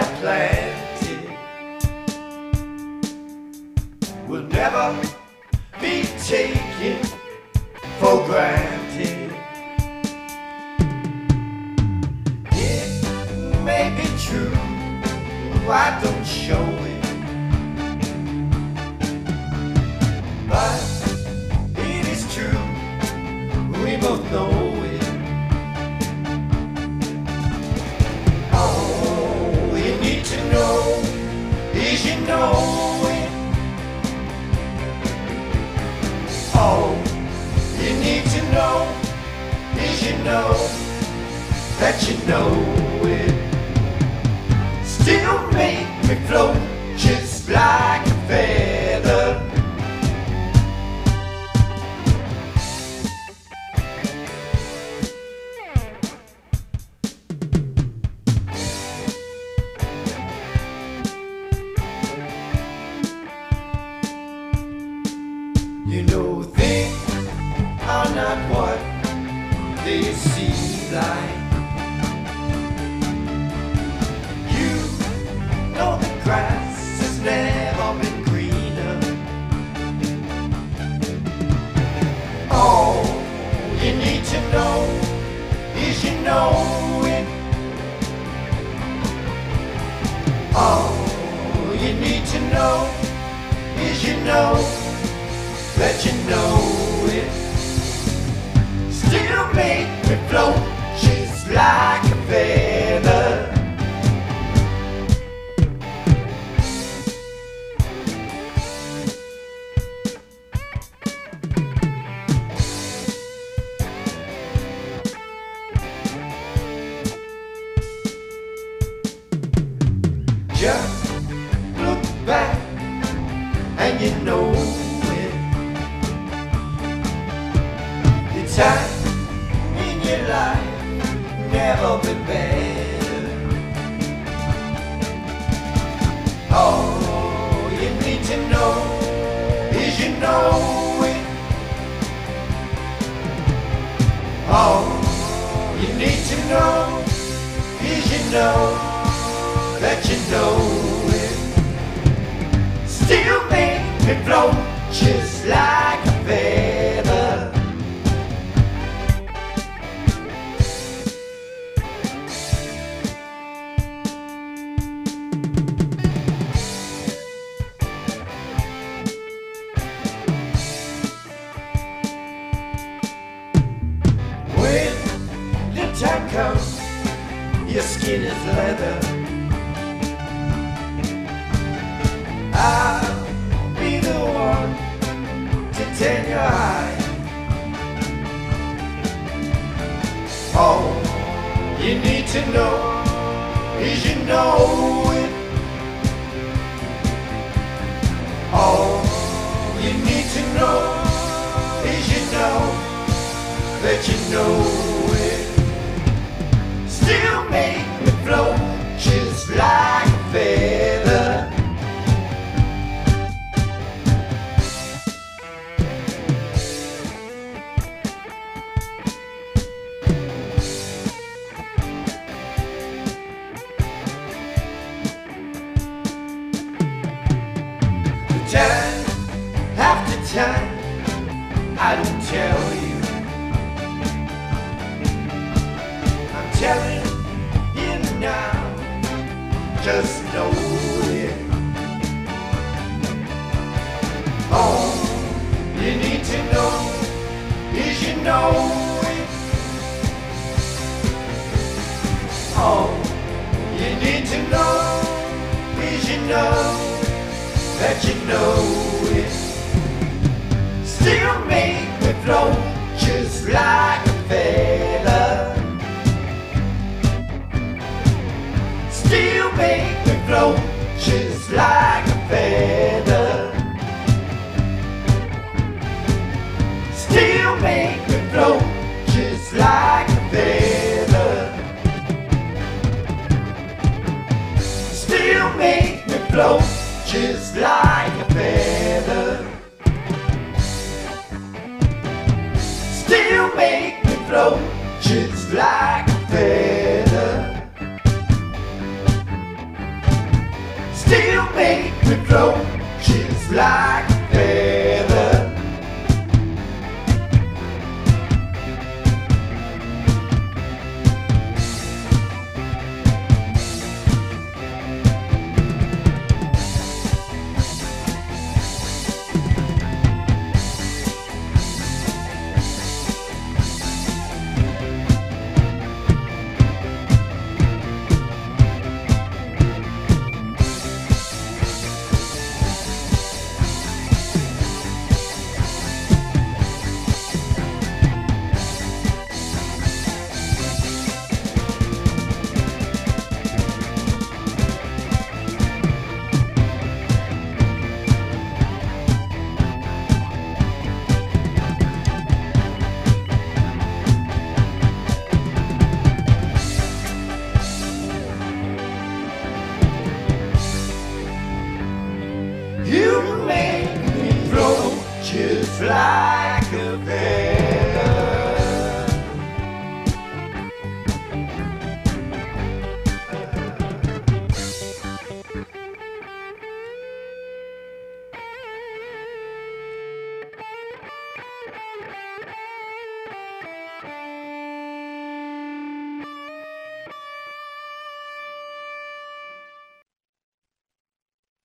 have planted will never be taken for granted. It may be true, I don't show it, but it is true, we both know it. All you need to know is you know it. All you need to know is you know that you know it. Still make me float just like a feather. You know things are not what they seem like. You know the grass has never been greener. All you need to know is you know it. All you need to know is you know that you know it. Still make me float just like a feather. Just look back and you know time in your life never been better. All you need to know is you know it. All you need to know is you know that you know it. Still make me float just like a feather. Time comes, your skin is leather. I'll be the one to tan your hide. All you need to know is you know it. All you need to know is you know that you know it. Still make me float just like a feather. Time after time, I don't tell you. I'm telling you now, just know it. All you need to know is you know it. All you need to know is you know that you know it. Still make me float just like a feather. Still make me float just like a feather. Still make me float just like a feather. Still make me float just like a feather. Still make me float just like a feather. make